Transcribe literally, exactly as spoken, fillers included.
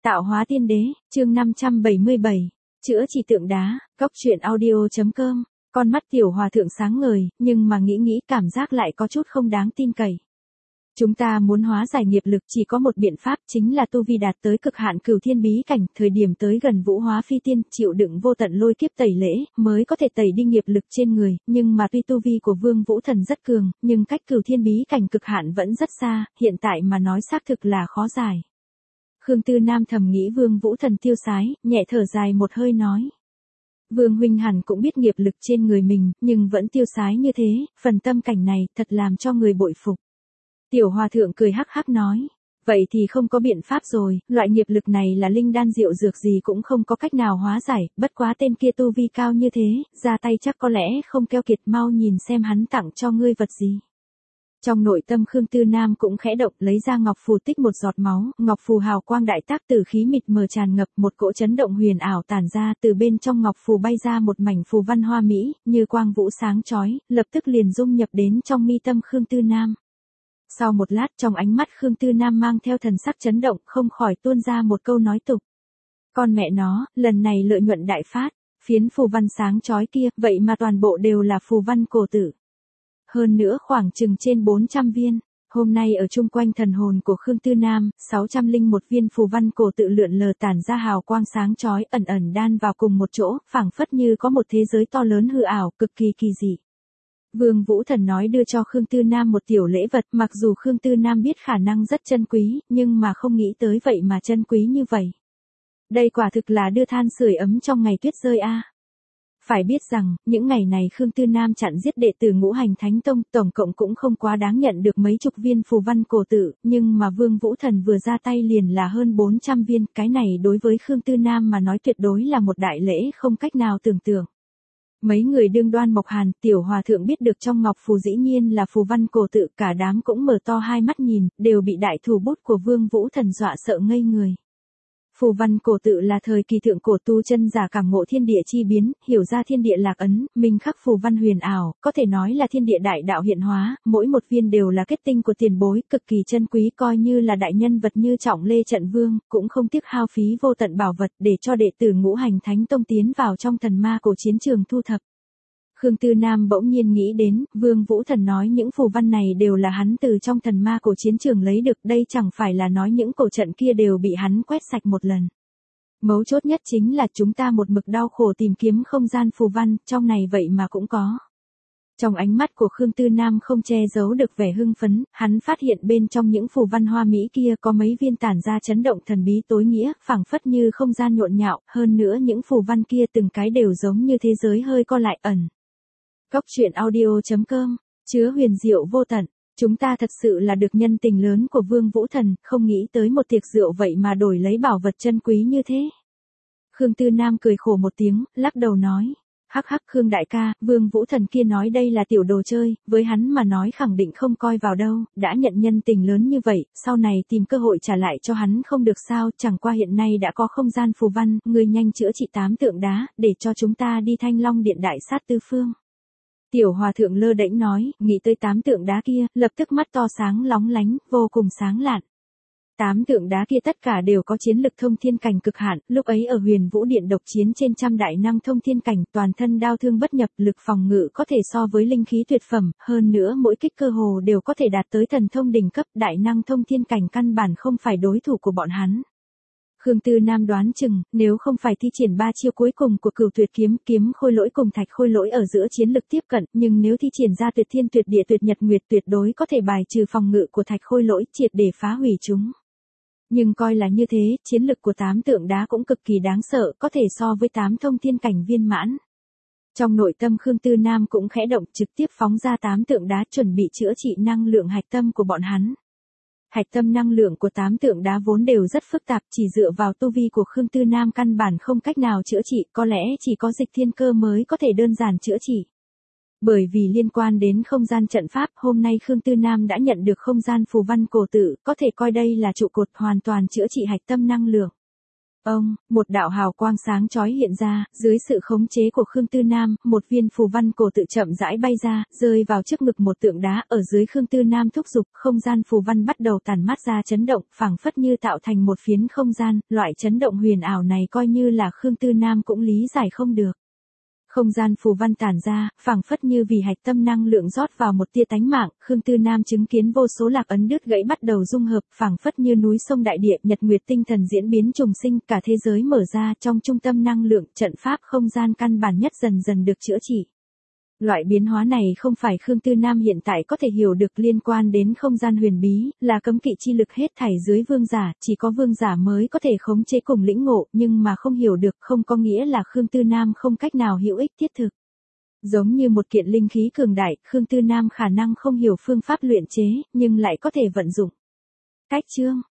Tạo hóa tiên đế, chương năm trăm bảy mươi bảy, chữa trị tượng đá, góc truyện audio chấm com. Con mắt tiểu hòa thượng sáng ngời, nhưng mà nghĩ nghĩ cảm giác lại có chút không đáng tin cậy. Chúng ta muốn hóa giải nghiệp lực chỉ có một biện pháp, chính là tu vi đạt tới cực hạn cửu thiên bí cảnh, thời điểm tới gần vũ hóa phi tiên, chịu đựng vô tận lôi kiếp tẩy lễ, mới có thể tẩy đi nghiệp lực trên người, nhưng mà tuy tu vi của Vương Vũ Thần rất cường, nhưng cách cửu thiên bí cảnh cực hạn vẫn rất xa, hiện tại mà nói xác thực là khó giải. Khương Tư Nam thầm nghĩ Vương Vũ Thần tiêu sái, nhẹ thở dài một hơi nói. Vương huynh hẳn cũng biết nghiệp lực trên người mình, nhưng vẫn tiêu sái như thế, phần tâm cảnh này thật làm cho người bội phục. Tiểu hòa thượng cười hắc hắc nói, vậy thì không có biện pháp rồi, loại nghiệp lực này là linh đan diệu dược gì cũng không có cách nào hóa giải, bất quá tên kia tu vi cao như thế, ra tay chắc có lẽ không keo kiệt, mau nhìn xem hắn tặng cho ngươi vật gì. Trong nội tâm Khương Tư Nam cũng khẽ động, lấy ra ngọc phù tích một giọt máu, ngọc phù hào quang đại tác, tử khí mịt mờ tràn ngập, một cỗ chấn động huyền ảo tản ra, từ bên trong ngọc phù bay ra một mảnh phù văn hoa mỹ, như quang vũ sáng chói, lập tức liền dung nhập đến trong mi tâm Khương Tư Nam. Sau một lát, trong ánh mắt Khương Tư Nam mang theo thần sắc chấn động, không khỏi tuôn ra một câu nói tục. Con mẹ nó, lần này lợi nhuận đại phát, phiến phù văn sáng chói kia, vậy mà toàn bộ đều là phù văn cổ tử. Hơn nữa khoảng chừng trên bốn trăm viên, hôm nay ở chung quanh thần hồn của Khương Tư Nam, sáu trăm lẻ một viên phù văn cổ tự lượn lờ tản ra hào quang sáng chói, ẩn ẩn đan vào cùng một chỗ, phảng phất như có một thế giới to lớn hư ảo, cực kỳ kỳ dị. Vương Vũ Thần nói đưa cho Khương Tư Nam một tiểu lễ vật, mặc dù Khương Tư Nam biết khả năng rất chân quý, nhưng mà không nghĩ tới vậy mà chân quý như vậy. Đây quả thực là đưa than sưởi ấm trong ngày tuyết rơi a. Phải biết rằng, những ngày này Khương Tư Nam chặn giết đệ tử Ngũ Hành Thánh Tông, tổng cộng cũng không quá đáng nhận được mấy chục viên phù văn cổ tự, nhưng mà Vương Vũ Thần vừa ra tay liền là hơn bốn trăm viên, cái này đối với Khương Tư Nam mà nói tuyệt đối là một đại lễ không cách nào tưởng tượng. Mấy người đương Đoan Mộc Hàn, tiểu hòa thượng biết được trong ngọc phù dĩ nhiên là phù văn cổ tự, cả đám cũng mở to hai mắt nhìn, đều bị đại thủ bút của Vương Vũ Thần dọa sợ ngây người. Phù văn cổ tự là thời kỳ thượng cổ tu chân giả cảm ngộ thiên địa chi biến, hiểu ra thiên địa lạc ấn, minh khắc phù văn huyền ảo, có thể nói là thiên địa đại đạo hiện hóa, mỗi một viên đều là kết tinh của tiền bối, cực kỳ chân quý, coi như là đại nhân vật như Trọng Lê Trận Vương, cũng không tiếc hao phí vô tận bảo vật để cho đệ tử Ngũ Hành Thánh Tông tiến vào trong thần ma cổ chiến trường thu thập. Khương Tư Nam bỗng nhiên nghĩ đến, Vương Vũ Thần nói những phù văn này đều là hắn từ trong thần ma cổ chiến trường lấy được, đây chẳng phải là nói những cổ trận kia đều bị hắn quét sạch một lần. Mấu chốt nhất chính là chúng ta một mực đau khổ tìm kiếm không gian phù văn, trong này vậy mà cũng có. Trong ánh mắt của Khương Tư Nam không che giấu được vẻ hưng phấn, hắn phát hiện bên trong những phù văn hoa mỹ kia có mấy viên tản ra chấn động thần bí tối nghĩa, phảng phất như không gian nhộn nhạo, hơn nữa những phù văn kia từng cái đều giống như thế giới hơi co lại ẩn. Góc truyện audio chấm com, chứa huyền diệu vô tận, chúng ta thật sự là được nhân tình lớn của Vương Vũ Thần, không nghĩ tới một tiệc rượu vậy mà đổi lấy bảo vật chân quý như thế. Khương Tư Nam cười khổ một tiếng, lắc đầu nói, hắc hắc Khương đại ca, Vương Vũ Thần kia nói đây là tiểu đồ chơi, với hắn mà nói khẳng định không coi vào đâu, đã nhận nhân tình lớn như vậy, sau này tìm cơ hội trả lại cho hắn không được sao, chẳng qua hiện nay đã có không gian phù văn, người nhanh chữa trị tám tượng đá, để cho chúng ta đi Thanh Long Điện đại sát tứ phương. Tiểu hòa thượng lơ đễnh nói, nghĩ tới tám tượng đá kia, lập tức mắt to sáng lóng lánh, vô cùng sáng lạn. Tám tượng đá kia tất cả đều có chiến lực thông thiên cảnh cực hạn, lúc ấy ở Huyền Vũ Điện độc chiến trên trăm đại năng thông thiên cảnh, toàn thân đao thương bất nhập, lực phòng ngự có thể so với linh khí tuyệt phẩm, hơn nữa mỗi kích cơ hồ đều có thể đạt tới thần thông đỉnh cấp, đại năng thông thiên cảnh căn bản không phải đối thủ của bọn hắn. Khương Tư Nam đoán chừng, nếu không phải thi triển ba chiêu cuối cùng của Cửu Tuyệt kiếm, kiếm khôi lỗi cùng thạch khôi lỗi ở giữa chiến lực tiếp cận, nhưng nếu thi triển ra tuyệt thiên tuyệt địa tuyệt nhật nguyệt tuyệt đối có thể bài trừ phòng ngự của thạch khôi lỗi, triệt để phá hủy chúng. Nhưng coi là như thế, chiến lực của tám tượng đá cũng cực kỳ đáng sợ, có thể so với tám thông thiên cảnh viên mãn. Trong nội tâm Khương Tư Nam cũng khẽ động, trực tiếp phóng ra tám tượng đá chuẩn bị chữa trị năng lượng hạch tâm của bọn hắn. Hạch tâm năng lượng của tám tượng đá vốn đều rất phức tạp, chỉ dựa vào tu vi của Khương Tư Nam căn bản không cách nào chữa trị, có lẽ chỉ có Dịch Thiên Cơ mới có thể đơn giản chữa trị. Bởi vì liên quan đến không gian trận pháp, hôm nay Khương Tư Nam đã nhận được không gian phù văn cổ tự, có thể coi đây là trụ cột hoàn toàn chữa trị hạch tâm năng lượng. Ông, một đạo hào quang sáng chói hiện ra, dưới sự khống chế của Khương Tư Nam, một viên phù văn cổ tự chậm rãi bay ra, rơi vào trước ngực một tượng đá, ở dưới Khương Tư Nam thúc giục, không gian phù văn bắt đầu tản mát ra chấn động, phảng phất như tạo thành một phiến không gian, loại chấn động huyền ảo này coi như là Khương Tư Nam cũng lý giải không được. Không gian phù văn tản ra, phảng phất như vì hạch tâm năng lượng rót vào một tia tánh mạng, Khương Tư Nam chứng kiến vô số lạc ấn đứt gãy bắt đầu dung hợp, phảng phất như núi sông đại địa, nhật nguyệt tinh thần diễn biến trùng sinh, cả thế giới mở ra, trong trung tâm năng lượng, trận pháp không gian căn bản nhất dần dần được chữa trị. Loại biến hóa này không phải Khương Tư Nam hiện tại có thể hiểu được, liên quan đến không gian huyền bí, là cấm kỵ chi lực hết thảy dưới vương giả, chỉ có vương giả mới có thể khống chế cùng lĩnh ngộ, nhưng mà không hiểu được không có nghĩa là Khương Tư Nam không cách nào hữu ích thiết thực. Giống như một kiện linh khí cường đại, Khương Tư Nam khả năng không hiểu phương pháp luyện chế, nhưng lại có thể vận dụng. Cách chương